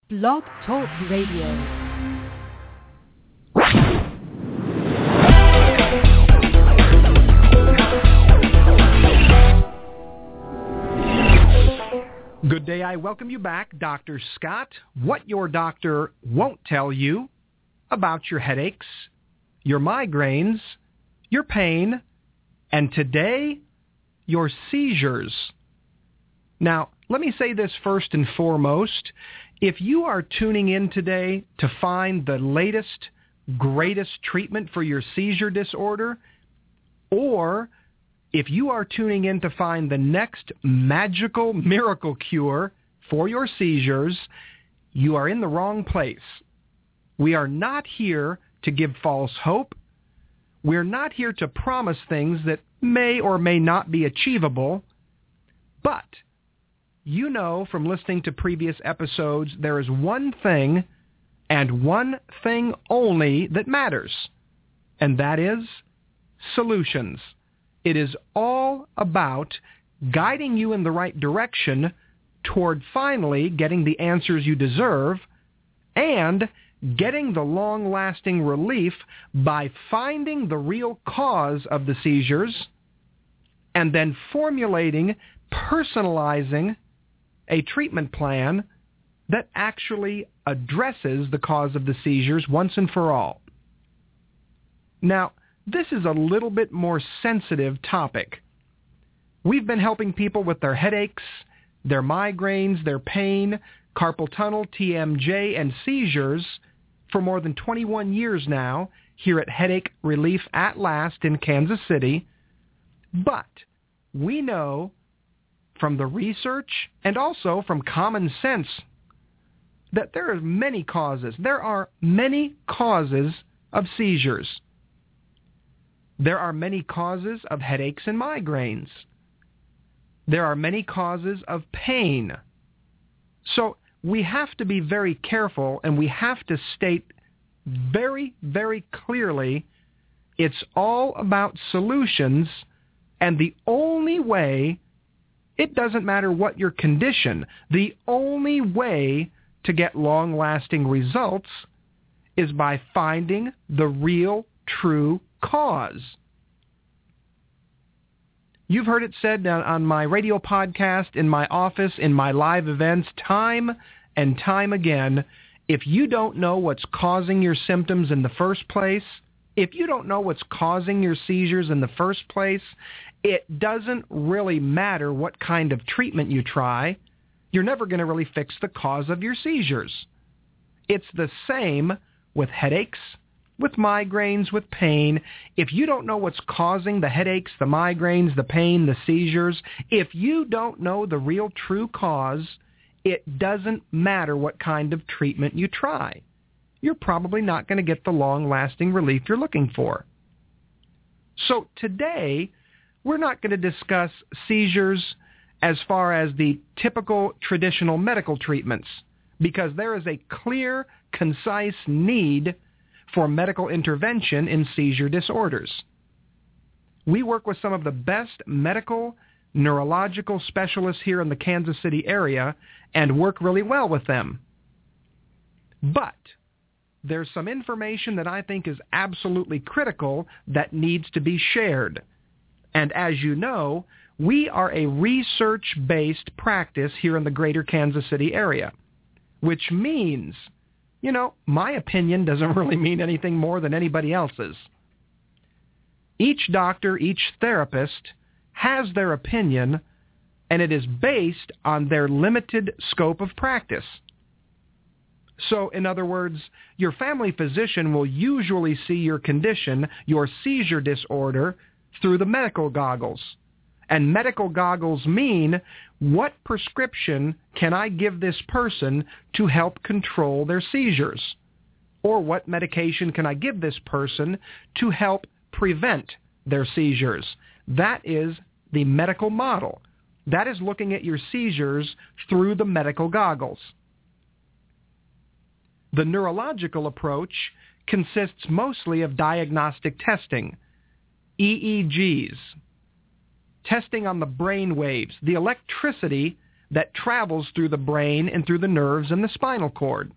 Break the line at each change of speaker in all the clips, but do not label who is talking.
Blog Talk Radio.
Good day. I welcome you back, Dr. Scott. What your doctor won't tell you about your headaches, your migraines, your pain, and today, your seizures. Now, let me say this first and foremost. If you are tuning in today to find the latest, greatest treatment for your seizure disorder, or if you are tuning in to find the next magical miracle cure for your seizures, you are in the wrong place. We are not here to give false hope. We're not here to promise things that may or may not be achievable. But you know from listening to previous episodes, there is one thing and one thing only that matters, and that is solutions. It is all about guiding you in the right direction toward finally getting the answers you deserve and getting the long-lasting relief by finding the real cause of the seizures and then formulating, personalizing a treatment plan that actually addresses the cause of the seizures once and for all. Now, this is a little bit more sensitive topic. We've been helping people with their headaches, their migraines, their pain, carpal tunnel, TMJ, and seizures for more than 21 years now here at Headache Relief at Last in Kansas City. But we know from the research and also from common sense that there are many causes. There are many causes of seizures. There are many causes of headaches and migraines. There are many causes of pain. So we have to be very careful, and we have to state very, very clearly it's all about solutions, and the only way, it doesn't matter what your condition, the only way to get long-lasting results is by finding the real, true cause. You've heard it said on my radio podcast, in my office, in my live events, time and time again, if you don't know what's causing your symptoms in the first place, if you don't know what's causing your seizures in the first place, it doesn't really matter what kind of treatment you try. You're never going to really fix the cause of your seizures. It's the same with headaches, with migraines, with pain. If you don't know what's causing the headaches, the migraines, the pain, the seizures, if you don't know the real true cause, it doesn't matter what kind of treatment you try. You're probably not going to get the long-lasting relief you're looking for. So today, we're not going to discuss seizures as far as the typical traditional medical treatments, because there is a clear, concise need for medical intervention in seizure disorders. We work with some of the best medical, neurological specialists here in the Kansas City area and work really well with them. But there's some information that I think is absolutely critical that needs to be shared. And as you know, we are a research-based practice here in the greater Kansas City area, which means, you know, my opinion doesn't really mean anything more than anybody else's. Each doctor, each therapist has their opinion, and it is based on their limited scope of practice. So, in other words, your family physician will usually see your condition, your seizure disorder, through the medical goggles. And medical goggles mean, what prescription can I give this person to help control their seizures? Or what medication can I give this person to help prevent their seizures? That is the medical model. That is looking at your seizures through the medical goggles. The neurological approach consists mostly of diagnostic testing, EEGs, testing on the brain waves, the electricity that travels through the brain and through the nerves and the spinal cord.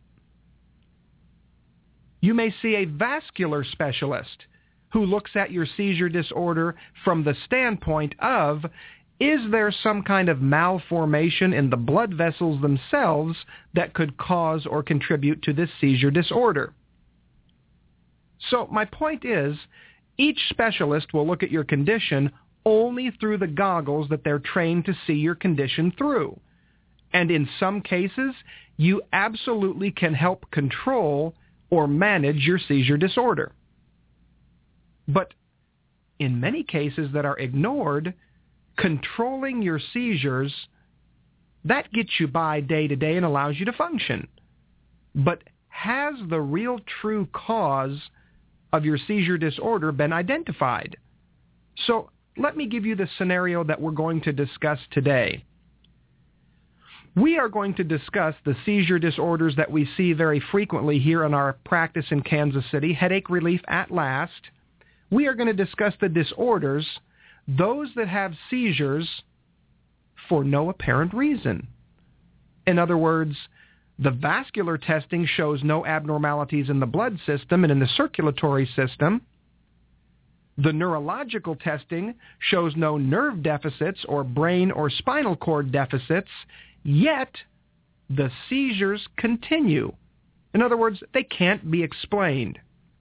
You may see a vascular specialist who looks at your seizure disorder from the standpoint of, is there some kind of malformation in the blood vessels themselves that could cause or contribute to this seizure disorder? So my point is, each specialist will look at your condition only through the goggles that they're trained to see your condition through. And in some cases, you absolutely can help control or manage your seizure disorder. But in many cases that are ignored, controlling your seizures, that gets you by day to day and allows you to function. But has the real true cause of your seizure disorder been identified? So let me give you the scenario that we're going to discuss today. We are going to discuss the seizure disorders that we see very frequently here in our practice in Kansas City, Headache Relief at Last. We are going to discuss the disorders, those that have seizures for no apparent reason. In other words, the vascular testing shows no abnormalities in the blood system and in the circulatory system. The neurological testing shows no nerve deficits or brain or spinal cord deficits, yet the seizures continue. In other words, they can't be explained.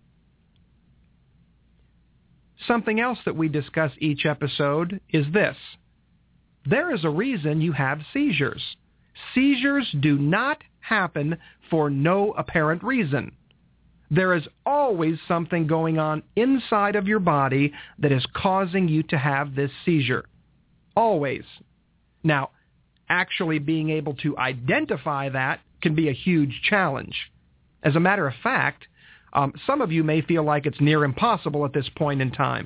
Something else that we discuss each episode is this. There is a reason you have seizures. Seizures do not happen for no apparent reason. There is always something going on inside of your body that is causing you to have this seizure. Always. Now, actually being able to identify that can be a huge challenge. As a matter of fact, some of you may feel like it's near impossible at this point in time.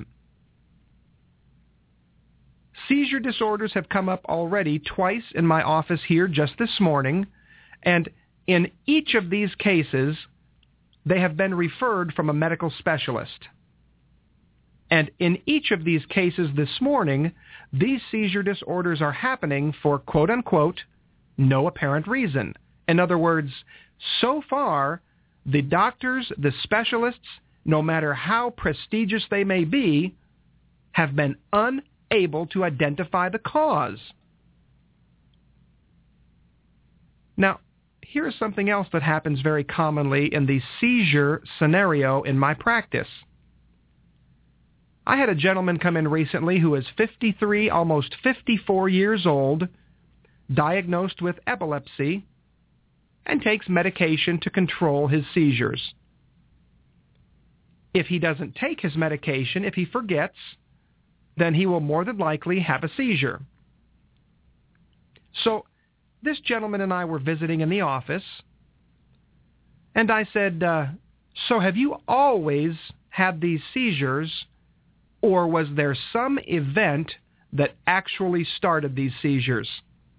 Seizure disorders have come up already twice in my office here just this morning, and in each of these cases, they have been referred from a medical specialist. And in each of these cases this morning, these seizure disorders are happening for, quote-unquote, no apparent reason. In other words, so far, the doctors, the specialists, no matter how prestigious they may be, have been unable to identify the cause. Now, here's something else that happens very commonly in the seizure scenario in my practice. I had a gentleman come in recently who is 53, almost 54 years old, diagnosed with epilepsy, and takes medication to control his seizures. If he doesn't take his medication, if he forgets, then he will more than likely have a seizure. So this gentleman and I were visiting in the office, and I said, so have you always had these seizures, or was there some event that actually started these seizures?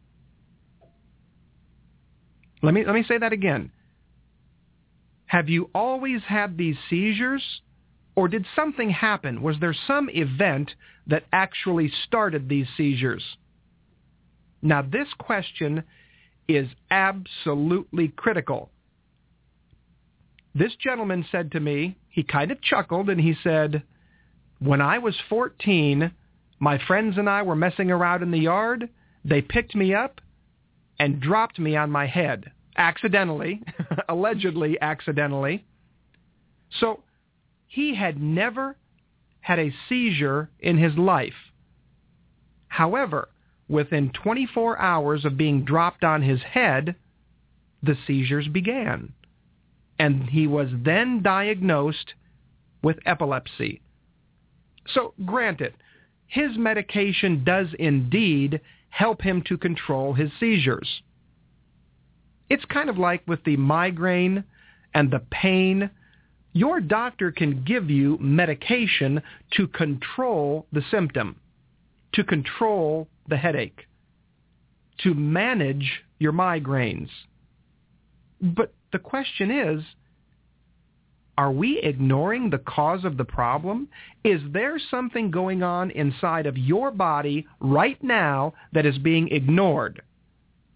Let me say that again. Have you always had these seizures, or did something happen? Was there some event that actually started these seizures? Now, this question is absolutely critical. This gentleman said to me, he kind of chuckled, and he said, when I was 14, my friends and I were messing around in the yard. They picked me up and dropped me on my head, accidentally, allegedly accidentally. So he had never had a seizure in his life. However, within 24 hours of being dropped on his head, the seizures began. And he was then diagnosed with epilepsy. So, granted, his medication does indeed help him to control his seizures. It's kind of like with the migraine and the pain. Your doctor can give you medication to control the symptom, to control the headache, to manage your migraines. But the question is, are we ignoring the cause of the problem? Is there something going on inside of your body right now that is being ignored?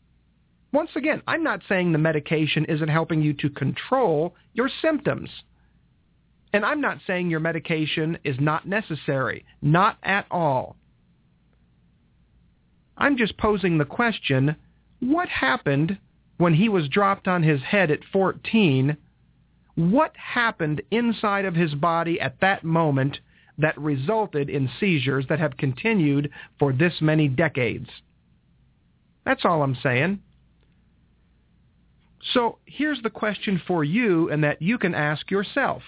Once again, I'm not saying the medication isn't helping you to control your symptoms. And I'm not saying your medication is not necessary. Not at all. I'm just posing the question, what happened when he was dropped on his head at 14? What happened inside of his body at that moment that resulted in seizures that have continued for this many decades? That's all I'm saying. So here's the question for you, and that you can ask yourself.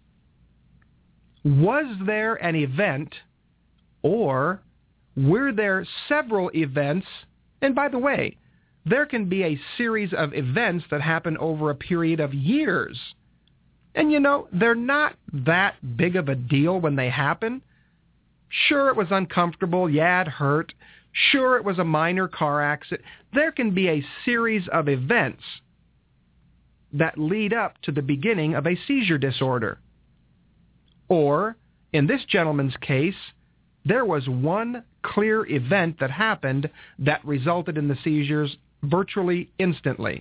Was there an event, or were there several events? And by the way, there can be a series of events that happen over a period of years. And you know, they're not that big of a deal when they happen. Sure, it was uncomfortable. Yeah, it hurt. Sure, it was a minor car accident. There can be a series of events that lead up to the beginning of a seizure disorder. Or, in this gentleman's case, there was one clear event that happened that resulted in the seizures virtually instantly.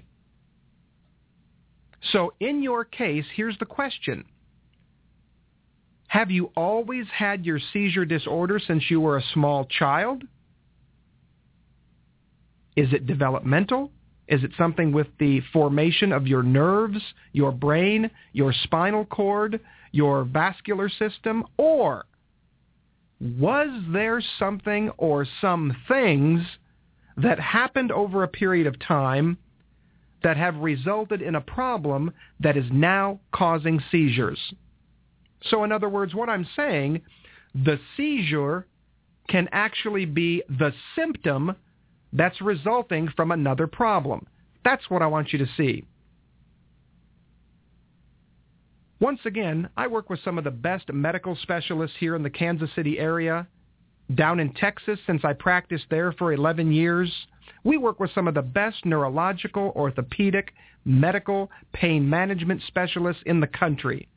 So in your case, here's the question. Have you always had your seizure disorder since you were a small child? Is it developmental? Is it something with the formation of your nerves, your brain, your spinal cord, your vascular system? Or was there something or some things that happened over a period of time that have resulted in a problem that is now causing seizures? So in other words, what I'm saying, the seizure can actually be the symptom that's resulting from another problem. That's what I want you to see. Once again, I work with some of the best medical specialists here in the Kansas City area. Down in Texas, since I practiced there for 11 years, we work with some of the best neurological, orthopedic, medical, pain management specialists in the country.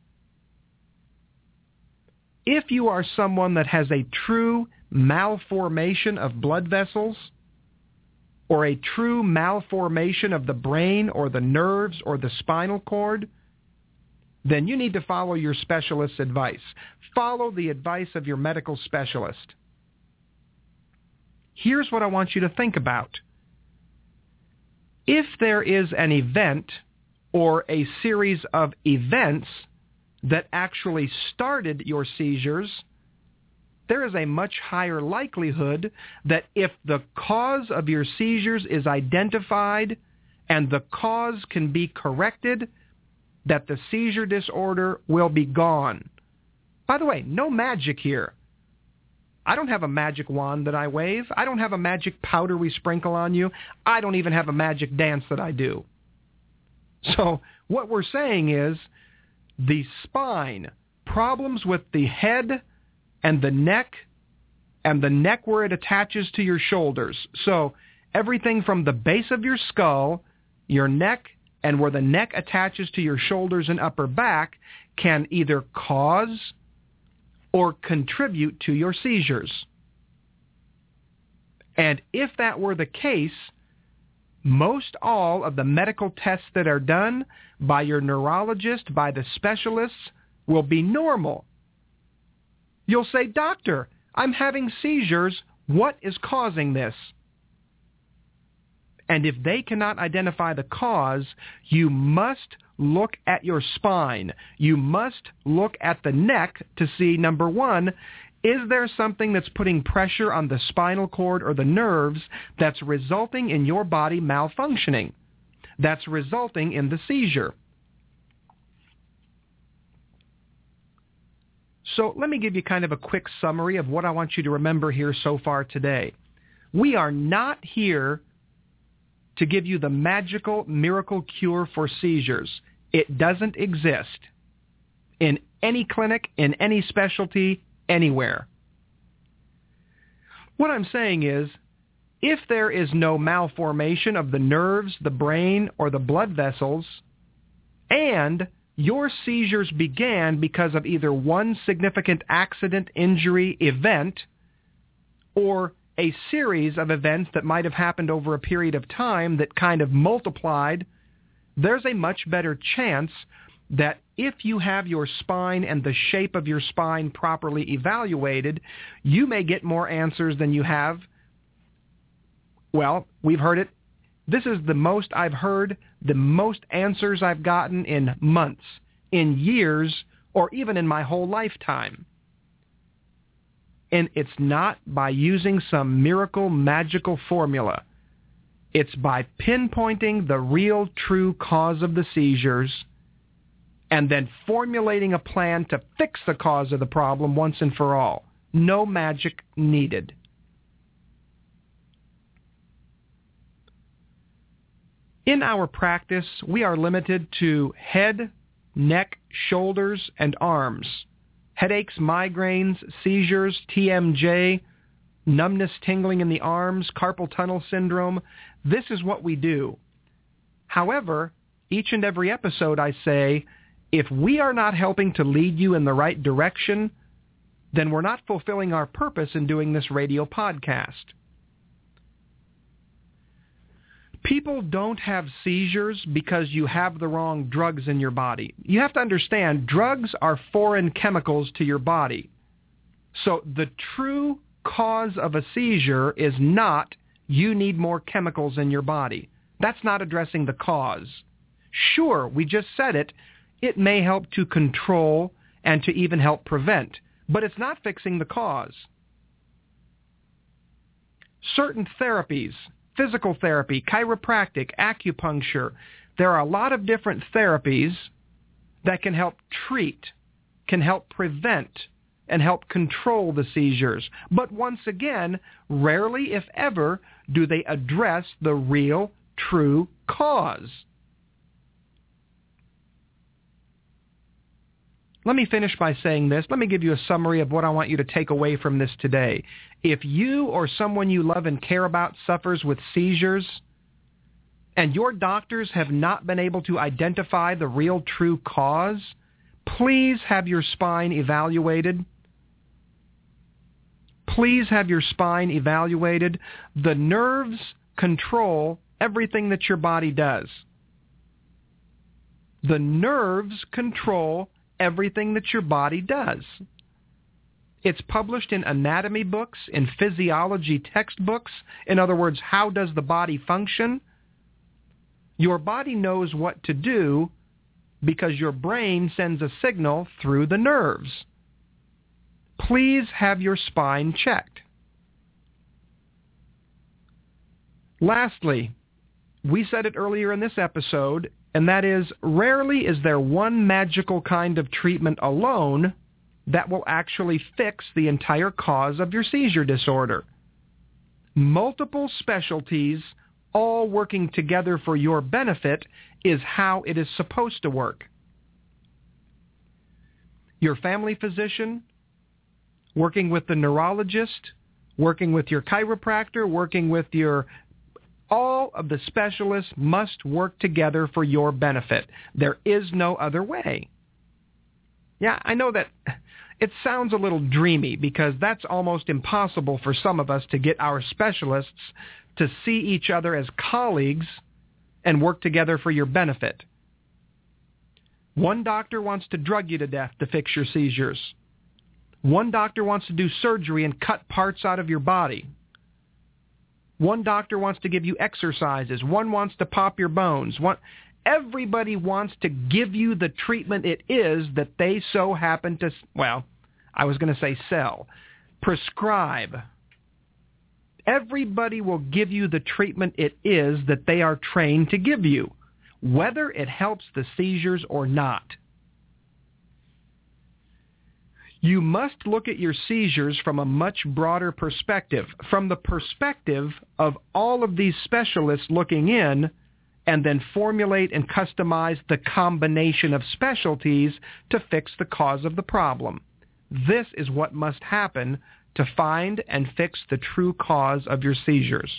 If you are someone that has a true malformation of blood vessels, or a true malformation of the brain or the nerves or the spinal cord, then you need to follow your specialist's advice. Follow the advice of your medical specialist. Here's what I want you to think about. If there is an event or a series of events that actually started your seizures, there is a much higher likelihood that if the cause of your seizures is identified and the cause can be corrected, that the seizure disorder will be gone. By the way, no magic here. I don't have a magic wand that I wave. I don't have a magic powder we sprinkle on you. I don't even have a magic dance that I do. So what we're saying is the spine, problems with the head and the neck where it attaches to your shoulders. So everything from the base of your skull, your neck, and where the neck attaches to your shoulders and upper back can either cause or contribute to your seizures. And if that were the case, most all of the medical tests that are done by your neurologist, by the specialists, will be normal. You'll say, "Doctor, I'm having seizures. What is causing this?" And if they cannot identify the cause, you must look at your spine. You must look at the neck to see, number one, is there something that's putting pressure on the spinal cord or the nerves that's resulting in your body malfunctioning, that's resulting in the seizure? So let me give you kind of a quick summary of what I want you to remember here so far today. We are not here to give you the magical miracle cure for seizures. It doesn't exist in any clinic, in any specialty, anywhere. What I'm saying is, if there is no malformation of the nerves, the brain, or the blood vessels, and your seizures began because of either one significant accident, injury, event, or a series of events that might have happened over a period of time that kind of multiplied, there's a much better chance that if you have your spine and the shape of your spine properly evaluated, you may get more answers than you have. Well, we've heard it. This is the most I've heard, the most answers I've gotten in months, in years, or even in my whole lifetime. And it's not by using some miracle, magical formula. It's by pinpointing the real, true cause of the seizures and then formulating a plan to fix the cause of the problem once and for all. No magic needed. In our practice, we are limited to head, neck, shoulders, and arms. Headaches, migraines, seizures, TMJ, numbness, tingling in the arms, carpal tunnel syndrome. This is what we do. However, each and every episode I say, if we are not helping to lead you in the right direction, then we're not fulfilling our purpose in doing this radio podcast. People don't have seizures because you have the wrong drugs in your body. You have to understand, drugs are foreign chemicals to your body. So the true cause of a seizure is not you need more chemicals in your body. That's not addressing the cause. Sure, we just said it. It may help to control and to even help prevent, but it's not fixing the cause. Certain therapies, physical therapy, chiropractic, acupuncture, there are a lot of different therapies that can help treat, can help prevent, and help control the seizures. But once again, rarely, if ever, do they address the real, true cause. Let me finish by saying this. Let me give you a summary of what I want you to take away from this today. If you or someone you love and care about suffers with seizures, and your doctors have not been able to identify the real true cause, please have your spine evaluated. Please have your spine evaluated. The nerves control everything that your body does. The nerves control everything that your body does. It's published in anatomy books, in physiology textbooks. In other words, how does the body function? Your body knows what to do because your brain sends a signal through the nerves. Please have your spine checked. Lastly, we said it earlier in this episode, and that is, rarely is there one magical kind of treatment alone that will actually fix the entire cause of your seizure disorder. Multiple specialties all working together for your benefit is how it is supposed to work. Your family physician, working with the neurologist, working with your chiropractor, working with your... all of the specialists must work together for your benefit. There is no other way. Yeah, I know that it sounds a little dreamy because that's almost impossible for some of us to get our specialists to see each other as colleagues and work together for your benefit. One doctor wants to drug you to death to fix your seizures. One doctor wants to do surgery and cut parts out of your body. One doctor wants to give you exercises. One wants to pop your bones. Everybody wants to give you the treatment it is that they so happen to, well, I was going to say sell, prescribe. Everybody will give you the treatment it is that they are trained to give you, whether it helps the seizures or not. You must look at your seizures from a much broader perspective, from the perspective of all of these specialists looking in, and then formulate and customize the combination of specialties to fix the cause of the problem. This is what must happen to find and fix the true cause of your seizures.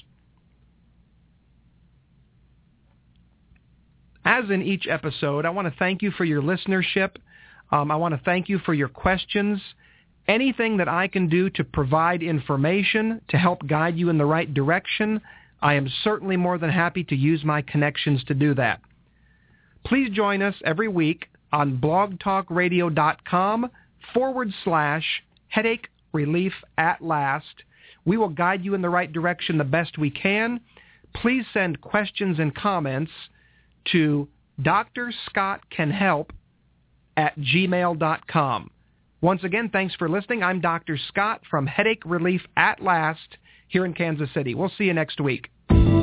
As in each episode, I want to thank you for your listenership. I want to thank you for your questions. Anything that I can do to provide information to help guide you in the right direction, I am certainly more than happy to use my connections to do that. Please join us every week on blogtalkradio.com/headache relief at last. We will guide you in the right direction the best we can. Please send questions and comments to drscottcanhelp@gmail.com. Once again, thanks for listening. I'm Dr. Scott from Headache Relief at Last here in Kansas City. We'll see you next week.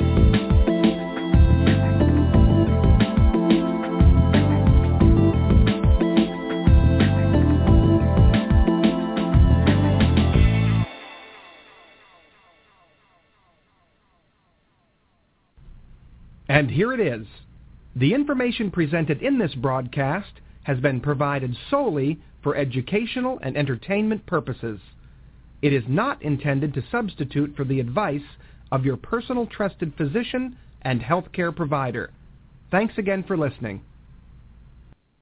And here it is. The information presented in this broadcast has been provided solely for educational and entertainment purposes. It is not intended to substitute for the advice of your personal trusted physician and healthcare provider. Thanks again for listening.